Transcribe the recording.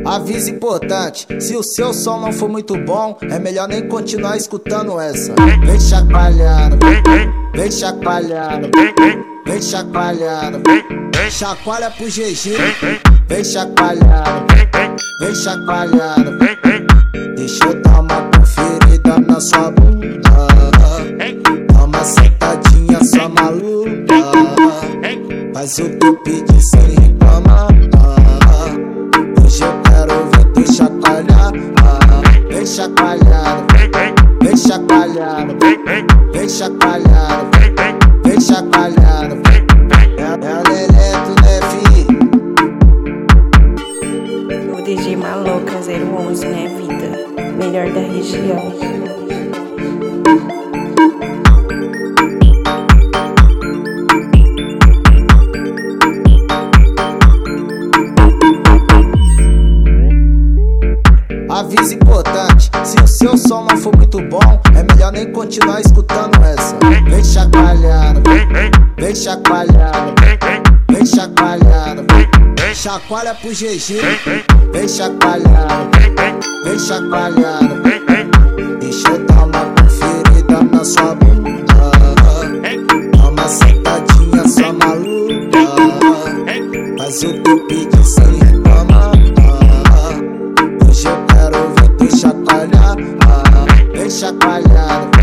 Aviso importante, se o seu som não for muito bom, é melhor nem continuar escutando essa. Vem chacoalhando, vem chacoalhando, vem chacoalhando, chacoalha pro GG. Vem chacoalhando, vem chacoalhando, deixa eu dar uma conferida na sua bunda. Dá uma sentadinha só maluca, faz o que eu pedi sem reclamar. Hoje eu quero ver tu chacoalhar. Vem chacoalhando, vem chacoalhando, vem chacoalhando, vem chacoalhando. É o Leleto, né, fi? O DJ Maloca 011, né, vida? Melhor da região. Aviso importante, se o seu som não for muito bom, é melhor nem continuar escutando essa. Vem chacoalhando, vem chacoalhando, vem chacoalhando, chacoalha pro GG. Vem chacoalhando, vem chacoalhando, deixa eu dar uma conferida na sua bunda. Dá uma sentadinha só maluca, faz o que eu pedi sem reclamar. Hoje eu quero ver tu chacoalhar. Vem chacoalhando,